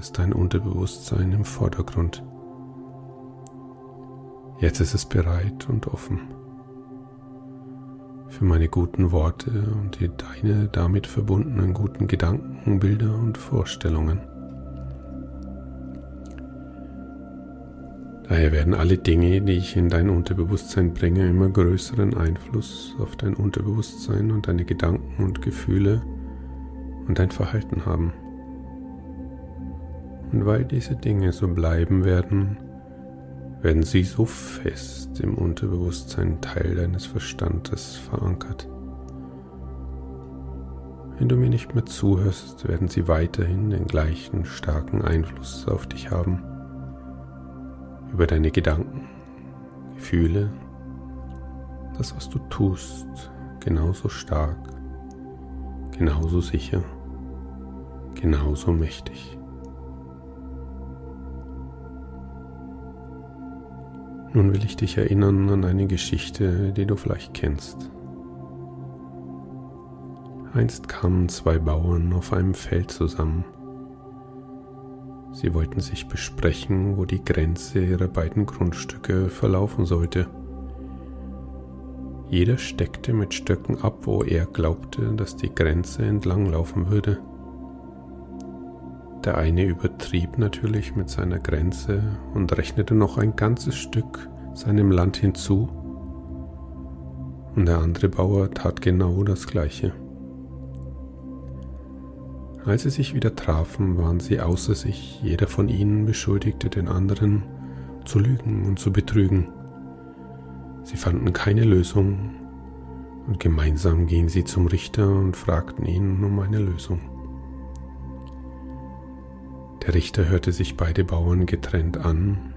ist dein Unterbewusstsein im Vordergrund. Jetzt ist es bereit und offen für meine guten Worte und deine damit verbundenen guten Gedanken, Bilder und Vorstellungen. Daher werden alle Dinge, die ich in dein Unterbewusstsein bringe, immer größeren Einfluss auf dein Unterbewusstsein und deine Gedanken und Gefühle und dein Verhalten haben. Und weil diese Dinge so bleiben werden, werden sie so fest im Unterbewusstsein Teil deines Verstandes verankert. Wenn du mir nicht mehr zuhörst, werden sie weiterhin den gleichen starken Einfluss auf dich haben. Über deine Gedanken, Gefühle, das, was du tust, genauso stark, genauso sicher, genauso mächtig. Nun will ich dich erinnern an eine Geschichte, die du vielleicht kennst. Einst kamen zwei Bauern auf einem Feld zusammen. Sie wollten sich besprechen, wo die Grenze ihrer beiden Grundstücke verlaufen sollte. Jeder steckte mit Stöcken ab, wo er glaubte, dass die Grenze entlanglaufen würde. Der eine übertrieb natürlich mit seiner Grenze und rechnete noch ein ganzes Stück seinem Land hinzu, und der andere Bauer tat genau das Gleiche. Als sie sich wieder trafen, waren sie außer sich. Jeder von ihnen beschuldigte den anderen, zu lügen und zu betrügen. Sie fanden keine Lösung und gemeinsam gingen sie zum Richter und fragten ihn um eine Lösung. Der Richter hörte sich beide Bauern getrennt an